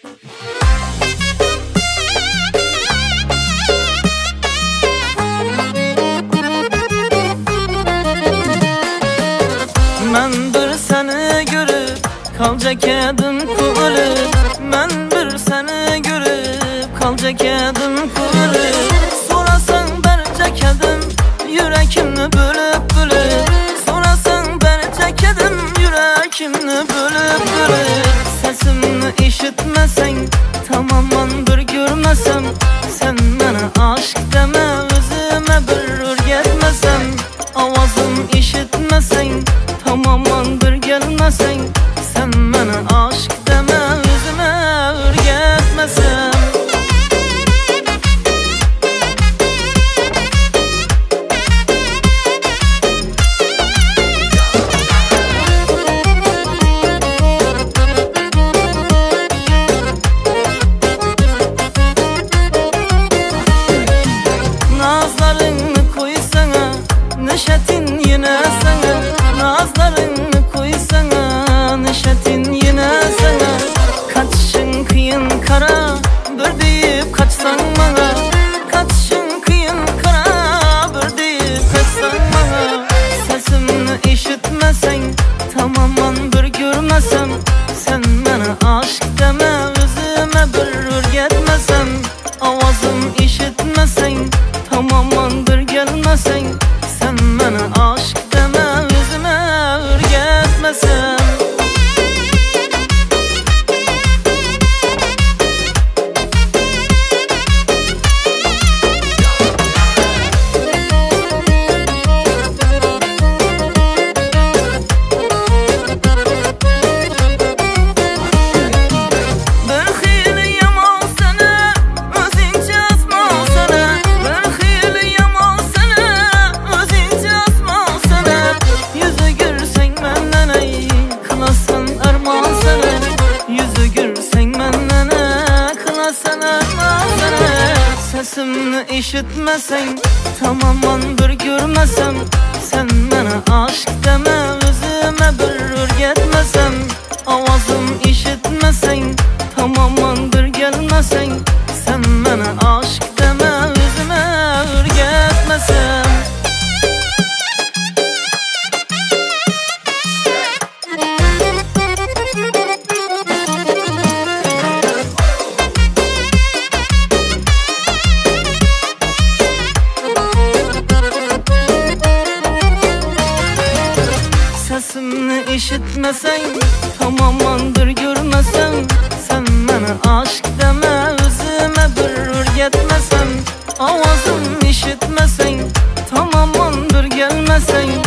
Men bir seni görüp kalacak edim kurulup, men bir seni görüp kalacak edim kurulup. Sorasan bercek edim yürekimni bölüp bölüp, sorasan bercek edim yürekimni bölüp bölüp. Sesimni işitmesen, tamamen bir görmesem, sen bana aşk deme, özüme bir örgetmesem. Avazım işitmesen, tamamen bir gelmesen, sen bana aşk deme, özüme örgetmesem. Nazlarını koysana, neşetin yine sana. Nazlarını koysana, neşetin yine sana. Kaçışın kıyın kara, bir deyip kaçsan bana. Kaçışın kıyın kara, bir deyip kaçsan bana. Sesimni işitmesen, tamamen bir görmesem, sen bana aşk deme, özüme bir örgetmesem. Avazım işitmesen, tamamen bir gelmesen, sen bana aşk deme, özüme örgetmesem. Sesimni işitmesen, tamamen bir görmesem, sen bana aşk deme, özüme bir örgetmesem. Avazım işitmesen, tamamen bir gelmesen, sen bana aşk deme, özüme örgetmesem. Sesimni işitmesen, tamamen bir görmesem, sen bana aşk deme, özüme bir örgetmesem. Avazım işitmesen, tamamen bir gelmesen,